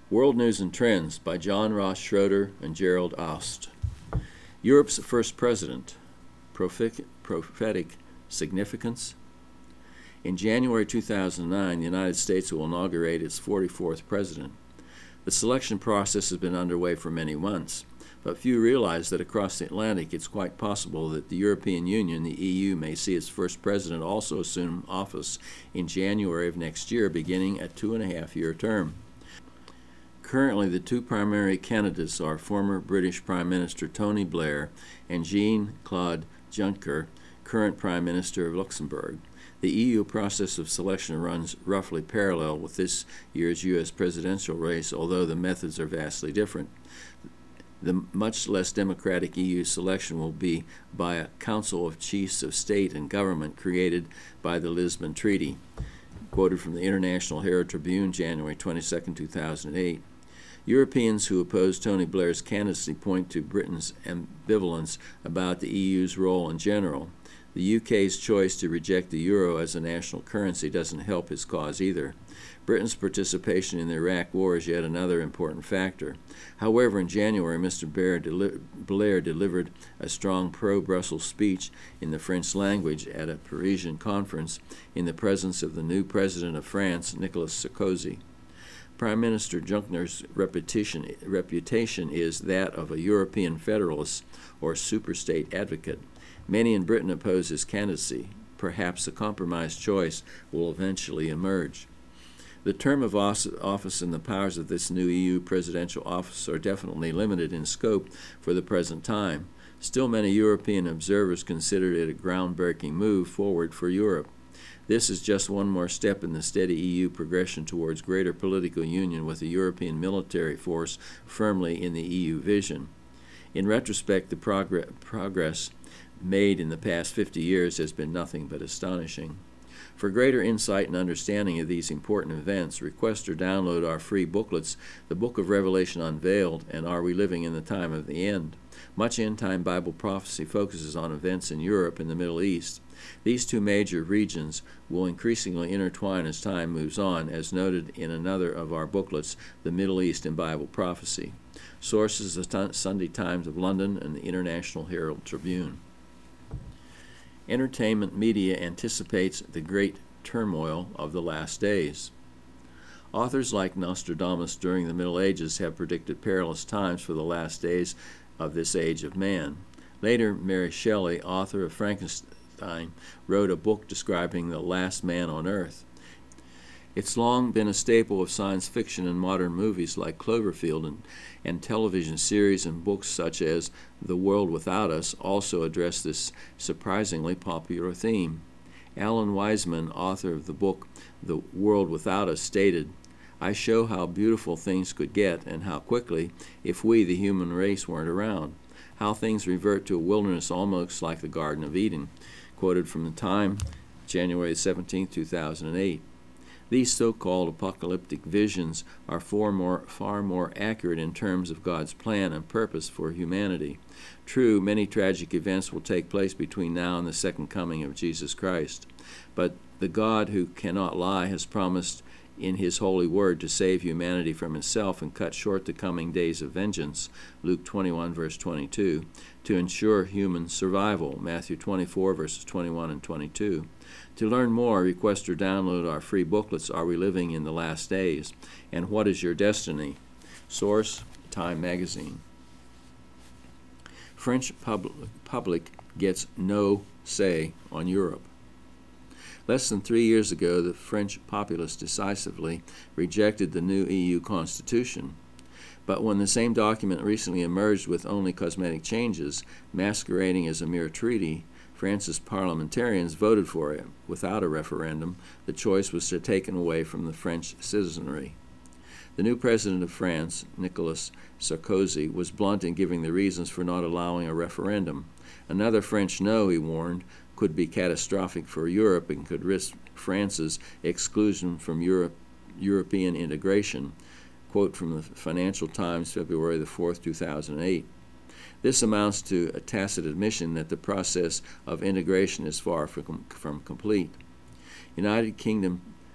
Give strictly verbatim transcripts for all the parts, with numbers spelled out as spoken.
World News and Trends by John Ross Schroeder and Gerald Aust. Europe's first president, prophetic significance. In January two thousand nine, the United States will inaugurate its forty-fourth president. The selection process has been underway for many months, but few realize that across the Atlantic it's quite possible that the European Union, the E U, may see its first president also assume office in January of next year, beginning a two-and-a-half-year term. Currently, the two primary candidates are former British Prime Minister Tony Blair and Jean-Claude Juncker, current Prime Minister of Luxembourg. The E U process of selection runs roughly parallel with this year's U S presidential race, although the methods are vastly different. The much less democratic E U selection will be by a Council of Chiefs of State and Government created by the Lisbon Treaty. Quoted from the International Herald Tribune, January twenty-second, two thousand eight. Europeans who oppose Tony Blair's candidacy point to Britain's ambivalence about the E U's role in general. The U K's choice to reject the euro as a national currency doesn't help his cause either. Britain's participation in the Iraq War is yet another important factor. However, in January, Mister Blair, deli- Blair delivered a strong pro-Brussels speech in the French language at a Parisian conference in the presence of the new president of France, Nicolas Sarkozy. Prime Minister Juncker's reputation, reputation is that of a European federalist or superstate advocate. Many in Britain oppose his candidacy. Perhaps a compromise choice will eventually emerge. The term of office and the powers of this new E U presidential office are definitely limited in scope for the present time. Still, many European observers consider it a groundbreaking move forward for Europe. This is just one more step in the steady E U progression towards greater political union with a European military force firmly in the E U vision. In retrospect, the progress, progress made in the past fifty years has been nothing but astonishing. For greater insight and understanding of these important events, request or download our free booklets, The Book of Revelation Unveiled and Are We Living in the Time of the End? Much end-time Bible prophecy focuses on events in Europe and the Middle East. These two major regions will increasingly intertwine as time moves on, as noted in another of our booklets, The Middle East in Bible Prophecy. Sources: the Sunday Times of London and the International Herald Tribune. Entertainment media anticipates the great turmoil of the last days. Authors like Nostradamus during the Middle Ages have predicted perilous times for the last days of this age of man. Later, Mary Shelley, author of Frankenstein, wrote a book describing the last man on Earth. It's long been a staple of science fiction and modern movies like Cloverfield, and, and television series and books such as The World Without Us also address this surprisingly popular theme. Alan Wiseman, author of the book The World Without Us, stated, "I show how beautiful things could get and how quickly if we, the human race, weren't around. How things revert to a wilderness almost like the Garden of Eden." Quoted from the Time, January seventeenth, two thousand eight. These so-called apocalyptic visions are far more, far more accurate in terms of God's plan and purpose for humanity. True, many tragic events will take place between now and the second coming of Jesus Christ, but the God who cannot lie has promised in his holy word to save humanity from himself and cut short the coming days of vengeance, Luke twenty-one, verse twenty-two, to ensure human survival, Matthew twenty-four, verses twenty-one and twenty-two. To learn more, request or download our free booklets, Are We Living in the Last Days? And What is Your Destiny? Source: Time Magazine. French public, public gets no say on Europe. Less than three years ago, the French populace decisively rejected the new E U constitution. But when the same document recently emerged with only cosmetic changes, masquerading as a mere treaty, France's parliamentarians voted for it. Without a referendum, the choice was taken away from the French citizenry. The new president of France, Nicolas Sarkozy, was blunt in giving the reasons for not allowing a referendum. Another French no, he warned, could be catastrophic for Europe and could risk France's exclusion from Europe, European integration. Quote from the Financial Times, February the fourth, two thousand eight. This amounts to a tacit admission that the process of integration is far from, from complete. United Kingdom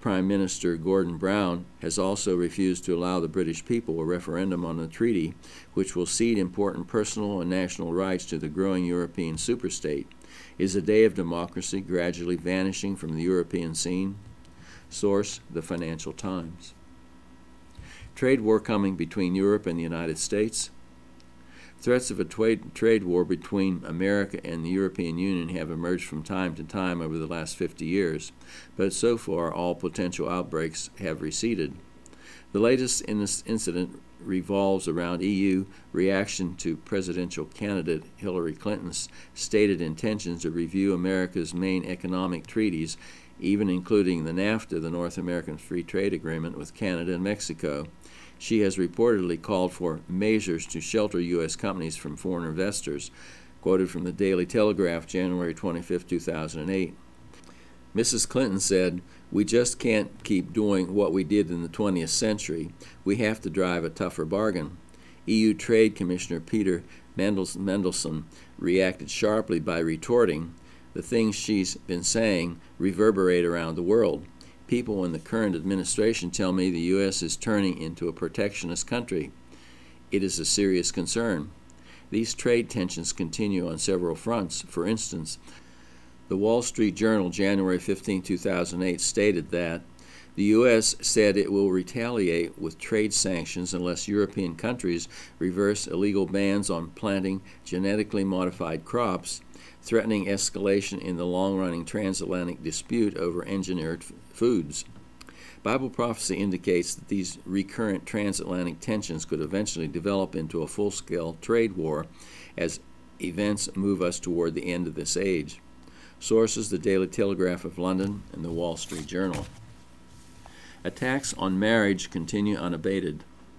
Prime Minister Gordon Brown has also refused to allow the British people a referendum on the treaty, which will cede important personal and national rights to the growing European superstate. Is a day of democracy gradually vanishing from the European scene? Source: The Financial Times. Trade war coming between Europe and the United States. Threats of a trade war between America and the European Union have emerged from time to time over the last fifty years, but so far all potential outbreaks have receded. The latest in this incident revolves around E U reaction to presidential candidate Hillary Clinton's stated intentions to review America's main economic treaties, even including the NAFTA, the North American Free Trade Agreement with Canada and Mexico. She has reportedly called for measures to shelter U S companies from foreign investors, quoted from the Daily Telegraph, January twenty-fifth, two thousand eight. Missus Clinton said, "We just can't keep doing what we did in the twentieth century. We have to drive a tougher bargain." E U Trade Commissioner Peter Mandelson reacted sharply by retorting, "The things she's been saying reverberate around the world. People in the current administration tell me the U S is turning into a protectionist country. It is a serious concern." These trade tensions continue on several fronts. For instance, the Wall Street Journal, January fifteenth, two thousand eight, stated that the U S said it will retaliate with trade sanctions unless European countries reverse illegal bans on planting genetically modified crops, threatening escalation in the long-running transatlantic dispute over engineered f- foods. Bible prophecy indicates that these recurrent transatlantic tensions could eventually develop into a full-scale trade war as events move us toward the end of this age. Sources: The Daily Telegraph of London and the Wall Street Journal. Attacks on marriage continue unabated.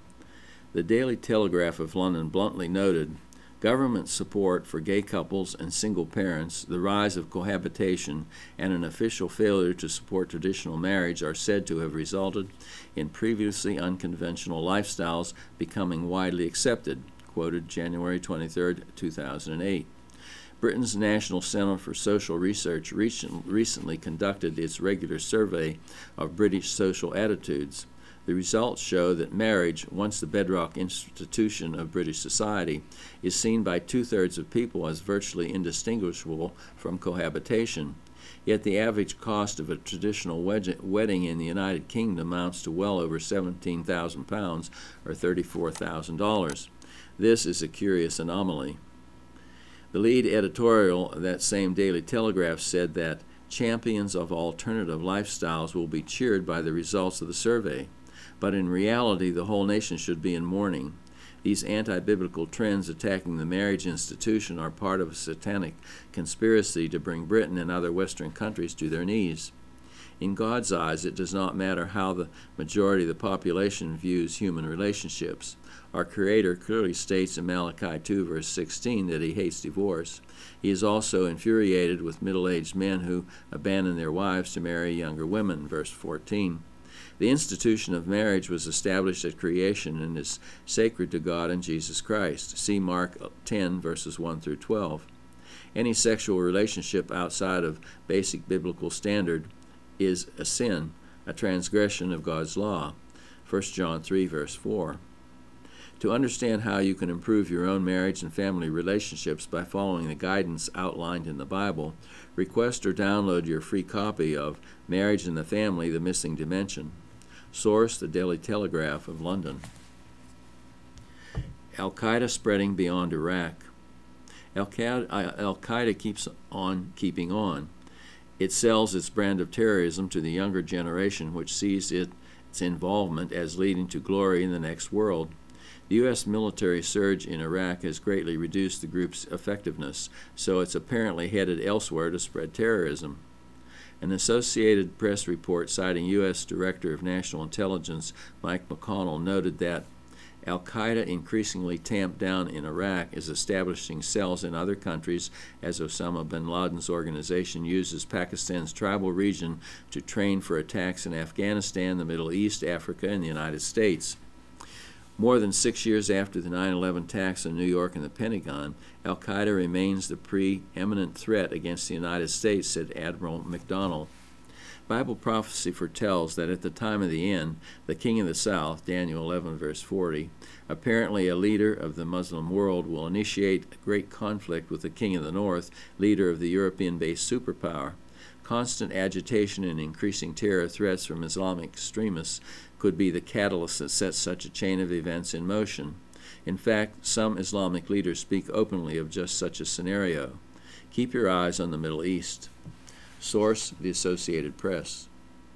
The Daily Telegraph of London bluntly noted, "Government support for gay couples and single parents, the rise of cohabitation, and an official failure to support traditional marriage are said to have resulted in previously unconventional lifestyles becoming widely accepted," quoted January twenty-third, two thousand eight. Britain's National Centre for Social Research recently conducted its regular survey of British social attitudes. The results show that marriage, once the bedrock institution of British society, is seen by two-thirds of people as virtually indistinguishable from cohabitation. Yet the average cost of a traditional wed- wedding in the United Kingdom amounts to well over seventeen thousand pounds, or thirty-four thousand dollars. This is a curious anomaly. The lead editorial of that same Daily Telegraph said that champions of alternative lifestyles will be cheered by the results of the survey. But in reality, the whole nation should be in mourning. These anti-biblical trends attacking the marriage institution are part of a satanic conspiracy to bring Britain and other Western countries to their knees. In God's eyes, it does not matter how the majority of the population views human relationships. Our Creator clearly states in Malachi two, verse sixteen, that He hates divorce. He is also infuriated with middle-aged men who abandon their wives to marry younger women, verse fourteen. The institution of marriage was established at creation and is sacred to God and Jesus Christ. See Mark ten, verses one through twelve. Any sexual relationship outside of basic biblical standard is a sin, a transgression of God's law. First John three, verse four. To understand how you can improve your own marriage and family relationships by following the guidance outlined in the Bible, request or download your free copy of Marriage and the Family, The Missing Dimension. Source: The Daily Telegraph of London. Al-Qaeda spreading beyond Iraq. Al-Qaeda, Al-Qaeda keeps on keeping on. It sells its brand of terrorism to the younger generation, which sees it, its involvement as leading to glory in the next world. The U S military surge in Iraq has greatly reduced the group's effectiveness, so it's apparently headed elsewhere to spread terrorism. An Associated Press report citing U S Director of National Intelligence Mike McConnell noted that Al-Qaeda, increasingly tamped down in Iraq, is establishing cells in other countries as Osama bin Laden's organization uses Pakistan's tribal region to train for attacks in Afghanistan, the Middle East, Africa, and the United States. More than six years after the nine eleven attacks in New York and the Pentagon, Al-Qaeda remains the preeminent threat against the United States, said Admiral McDonnell. Bible prophecy foretells that at the time of the end, the king of the south, Daniel eleven, verse forty, apparently a leader of the Muslim world, will initiate a great conflict with the king of the north, leader of the European-based superpower. Constant agitation and increasing terror threats from Islamic extremists could be the catalyst that sets such a chain of events in motion. In fact, some Islamic leaders speak openly of just such a scenario. Keep your eyes on the Middle East. Source: the Associated Press.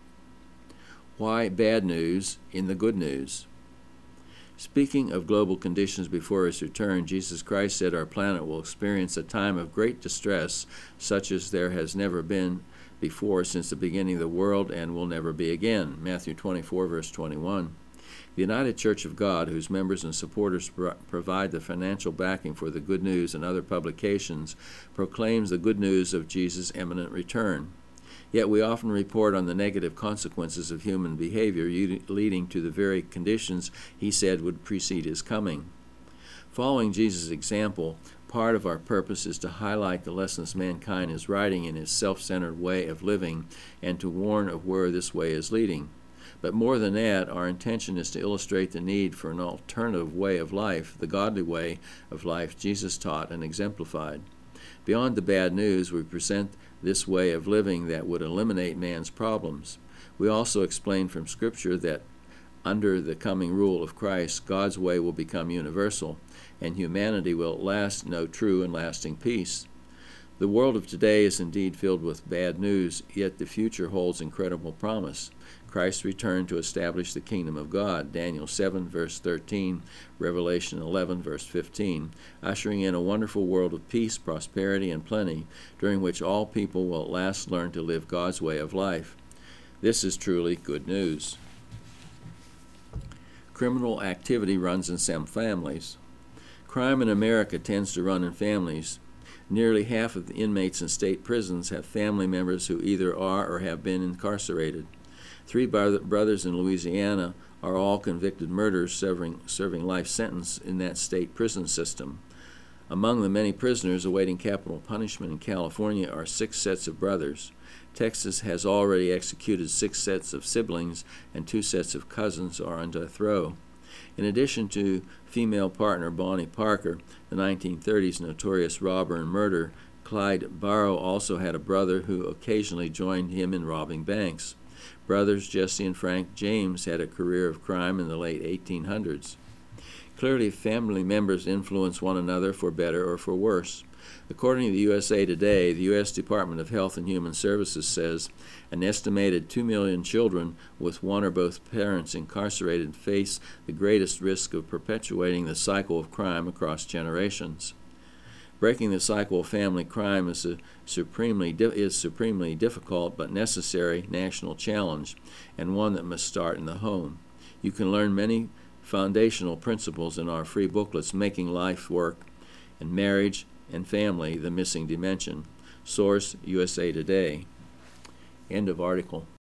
Why bad news in the good news? Speaking of global conditions before his return, Jesus Christ said our planet will experience a time of great distress, such as there has never been before since the beginning of the world and will never be again. Matthew twenty-four, verse twenty-one. The United Church of God, whose members and supporters pro- provide the financial backing for the Good News and other publications, proclaims the good news of Jesus' imminent return. Yet we often report on the negative consequences of human behavior u- leading to the very conditions he said would precede his coming. Following Jesus' example, part of our purpose is to highlight the lessons mankind is riding in his self-centered way of living and to warn of where this way is leading. But more than that, our intention is to illustrate the need for an alternative way of life, the godly way of life Jesus taught and exemplified. Beyond the bad news, we present this way of living that would eliminate man's problems. We also explain from Scripture that under the coming rule of Christ, God's way will become universal, and humanity will at last know true and lasting peace. The world of today is indeed filled with bad news, yet the future holds incredible promise. Christ's return to establish the kingdom of God, Daniel seven, verse thirteen, Revelation eleven, verse fifteen, ushering in a wonderful world of peace, prosperity, and plenty, during which all people will at last learn to live God's way of life. This is truly good news. Criminal activity runs in some families. Crime in America tends to run in families. Nearly half of the inmates in state prisons have family members who either are or have been incarcerated. Three brothers in Louisiana are all convicted murderers serving, serving life sentence in that state prison system. Among the many prisoners awaiting capital punishment in California are six sets of brothers. Texas has already executed six sets of siblings, and two sets of cousins are on death row. In addition to female partner Bonnie Parker, the nineteen thirties notorious robber and murderer, Clyde Barrow also had a brother who occasionally joined him in robbing banks. Brothers Jesse and Frank James had a career of crime in the late eighteen hundreds. Clearly, family members influence one another for better or for worse. According to the U S A Today, the U S Department of Health and Human Services says an estimated two million children with one or both parents incarcerated face the greatest risk of perpetuating the cycle of crime across generations. Breaking the cycle of family crime is a supremely is supremely difficult but necessary national challenge, and one that must start in the home. You can learn many foundational principles in our free booklets, Making Life Work, and Marriage and Family, The Missing Dimension. Source: U S A Today. End of article.